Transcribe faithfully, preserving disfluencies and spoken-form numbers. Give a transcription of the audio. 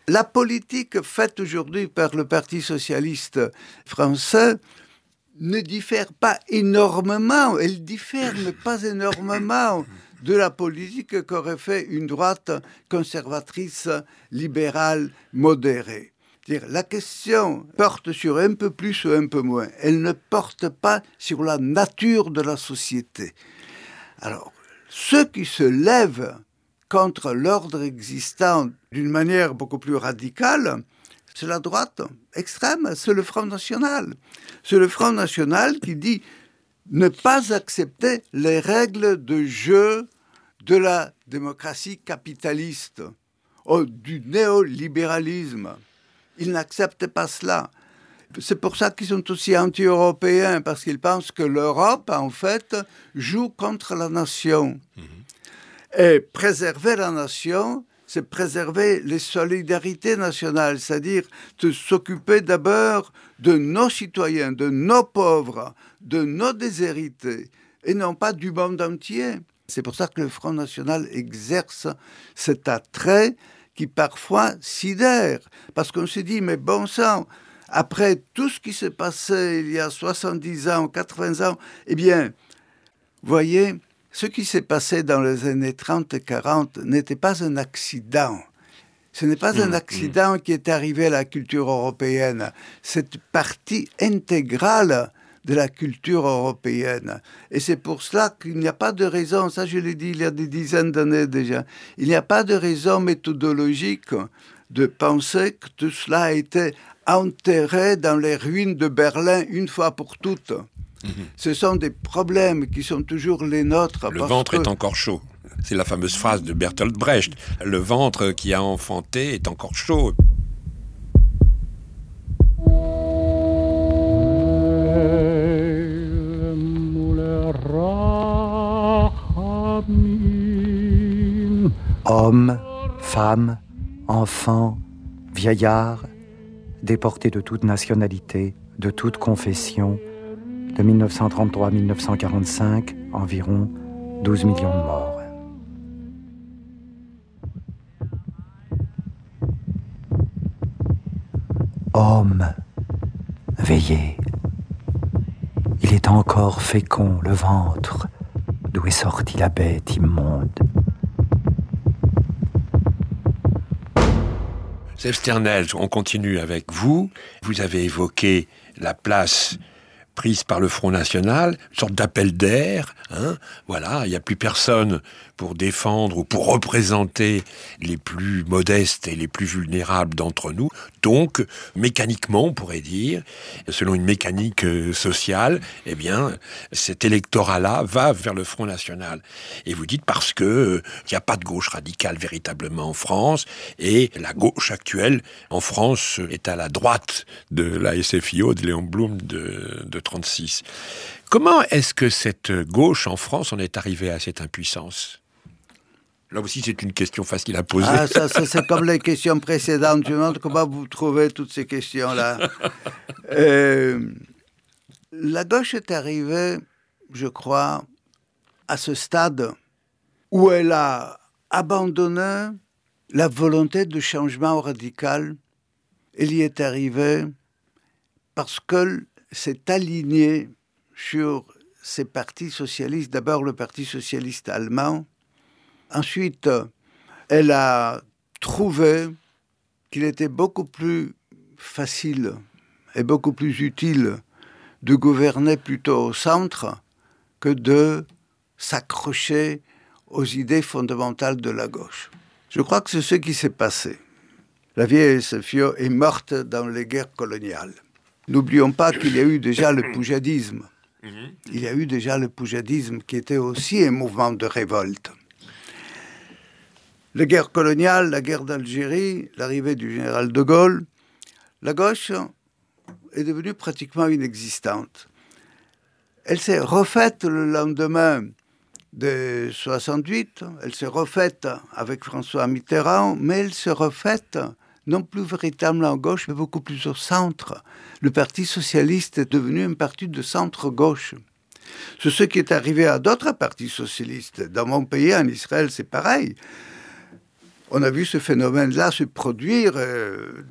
La politique faite aujourd'hui par le Parti socialiste français ne diffère pas énormément, elle diffère mais pas énormément de la politique qu'aurait fait une droite conservatrice, libérale, modérée. Dire, la question porte sur un peu plus ou un peu moins. Elle ne porte pas sur la nature de la société. Alors, ceux qui se lèvent contre l'ordre existant d'une manière beaucoup plus radicale, c'est la droite extrême, c'est le Front National. C'est le Front National qui dit ne pas accepter les règles de jeu de la démocratie capitaliste, ou du néolibéralisme. Ils n'acceptent pas cela. C'est pour ça qu'ils sont aussi anti-européens, parce qu'ils pensent que l'Europe, en fait, joue contre la nation. Mmh. Et préserver la nation, c'est préserver les solidarités nationales, c'est-à-dire de s'occuper d'abord de nos citoyens, de nos pauvres, de nos déshérités, et non pas du monde entier. C'est pour ça que le Front National exerce cet attrait qui parfois sidère, parce qu'on se dit, mais bon sang, après tout ce qui s'est passé il y a soixante-dix ans, quatre-vingts ans, eh bien, voyez, ce qui s'est passé dans les années trente et quarante n'était pas un accident. Ce n'est pas mmh, un accident mmh. qui est arrivé à la culture européenne. C'est partie intégrale de la culture européenne. Et c'est pour cela qu'il n'y a pas de raison, ça je l'ai dit il y a des dizaines d'années déjà, il n'y a pas de raison méthodologique de penser que tout cela a été enterré dans les ruines de Berlin une fois pour toutes. Mmh. Ce sont des problèmes qui sont toujours les nôtres. Le ventre que... est encore chaud. C'est la fameuse phrase de Bertolt Brecht. Le ventre qui a enfanté est encore chaud. Hommes, femmes, enfants, vieillards, déportés de toute nationalité, de toute confession, de mille neuf cent trente-trois à mille neuf cent quarante-cinq, environ douze millions de morts. Hommes, veillez. Il est encore fécond le ventre, d'où est sortie la bête immonde. Sèvres Sternel, on continue avec vous. Vous avez évoqué la place prise par le Front National, une sorte d'appel d'air. Hein, voilà, il n'y a plus personne pour défendre ou pour représenter les plus modestes et les plus vulnérables d'entre nous. Donc, mécaniquement, on pourrait dire, selon une mécanique sociale, eh bien, cet électorat-là va vers le Front National. Et vous dites parce que euh, il n'y a pas de gauche radicale véritablement en France, et la gauche actuelle en France est à la droite de la S F I O, de Léon Blum de, de trente-six. Comment est-ce que cette gauche en France en est arrivée à cette impuissance ? Là aussi, c'est une question facile à poser. Ah, ça, ça c'est comme les questions précédentes. Je me demande comment vous trouvez toutes ces questions-là. euh, la gauche est arrivée, je crois, à ce stade où elle a abandonné la volonté de changement radical. Elle y est arrivée parce qu'elle s'est alignée sur ces partis socialistes. D'abord, le Parti socialiste allemand. Ensuite, elle a trouvé qu'il était beaucoup plus facile et beaucoup plus utile de gouverner plutôt au centre que de s'accrocher aux idées fondamentales de la gauche. Je crois que c'est ce qui s'est passé. La vieille S F I O est morte dans les guerres coloniales. N'oublions pas qu'il y a eu déjà le poujadisme. Il y a eu déjà le poujadisme qui était aussi un mouvement de révolte. Les guerres coloniales, la guerre d'Algérie, l'arrivée du général de Gaulle, la gauche est devenue pratiquement inexistante. Elle s'est refaite le lendemain de soixante-huit, elle s'est refaite avec François Mitterrand, mais elle s'est refaite non plus véritablement à gauche, mais beaucoup plus au centre. Le Parti socialiste est devenu un parti de centre-gauche. C'est ce qui est arrivé à d'autres partis socialistes. Dans mon pays, en Israël, c'est pareil. On a vu ce phénomène-là se produire euh,